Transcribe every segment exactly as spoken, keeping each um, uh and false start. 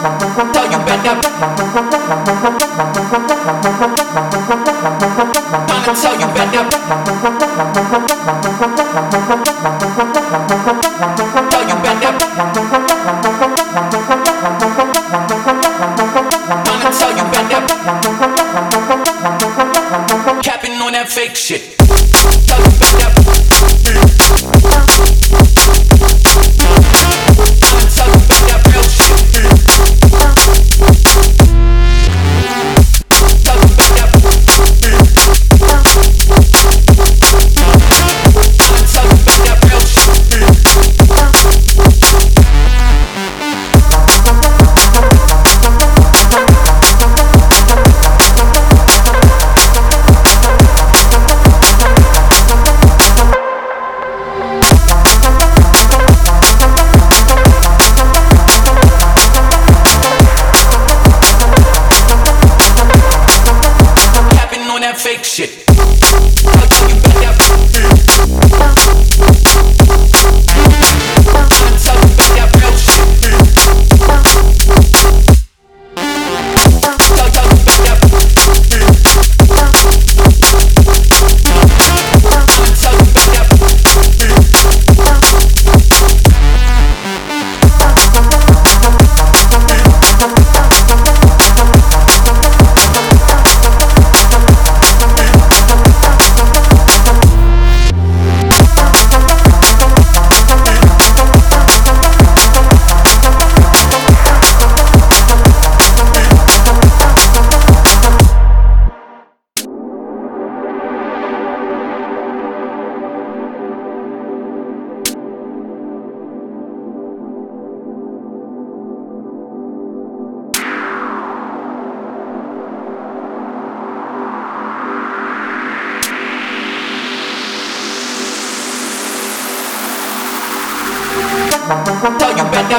Tell you better. Wanna tell you better. Tell you better. Wanna tell you better. Capping on that fake shit. Tell you better. Fake shit. I'll tell you better. I'll tell you better real shit. I'll tell you better. I'll tell you better. Tell you better.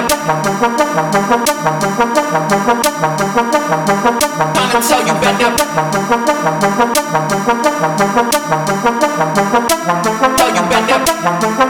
Wanna tell you better. Tell you better.